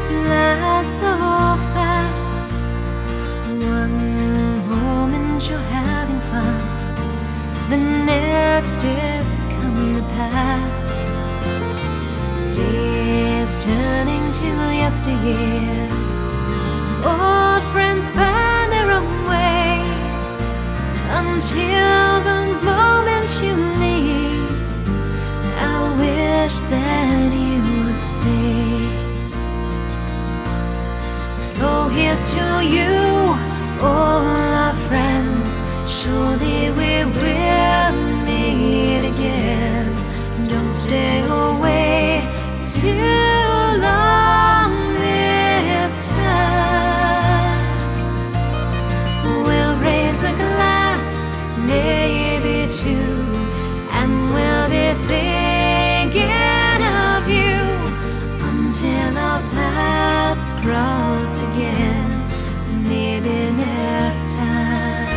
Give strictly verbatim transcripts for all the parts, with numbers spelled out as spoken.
flies so fast. One moment you're having fun, the next it's come to pass. Days turning to yesteryear, old friends find their own way, until the moment you leave. I wish that you would stay. So here's to you, all our friends. Surely we will meet again. Don't stay away too long this time. We'll raise a glass, maybe two, and we'll be thinking of you until our paths cross again, maybe next time.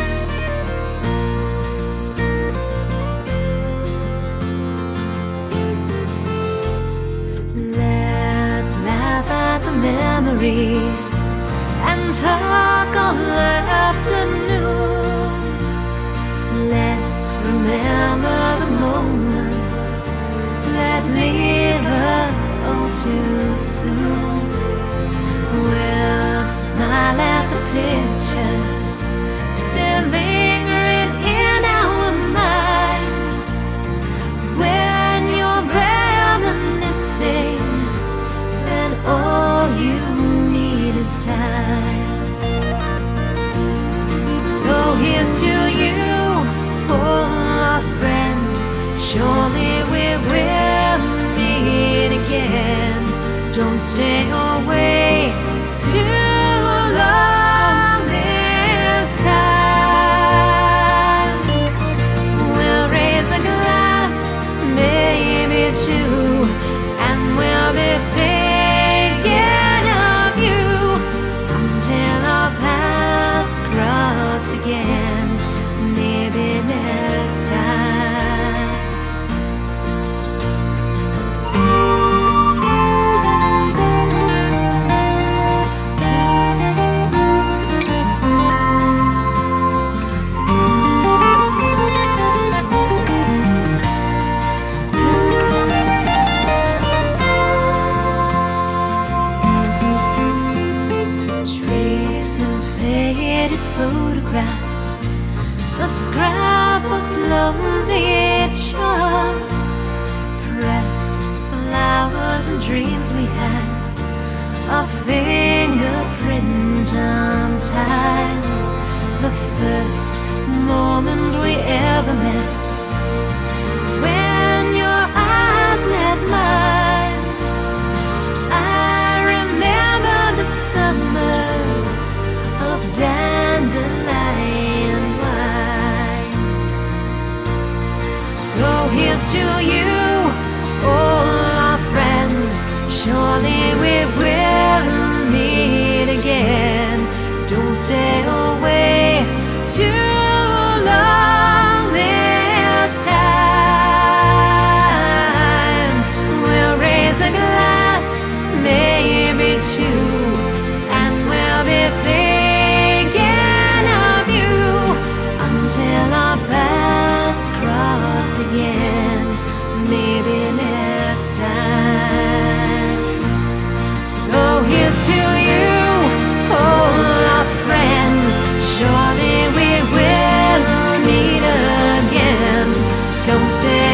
Let's laugh at the memories and talk all afternoon. Let's remember the moments that leave us all too soon. We'll smile at the pictures still lingering in our minds. When you're reminiscing, then all you need is time. So here's to you, all our friends. Surely we will meet again. Don't stay away too long this time. We'll raise a glass, maybe two, and we'll be thinking of you until our paths cross again, maybe next time. Photographs, the scrapbooks, lonely chart, pressed flowers and dreams we had, a fingerprint on time. The first moment we ever met, when your eyes met mine. I remember the summer of dandelion wine. So here's to you, all our friends. Surely we will meet again. Don't stay away too long this time. We'll raise a glass, maybe two, and we'll be thinking of you until our paths cross again, maybe next time. So here's to you, all our friends. Surely we will meet again. Don't stay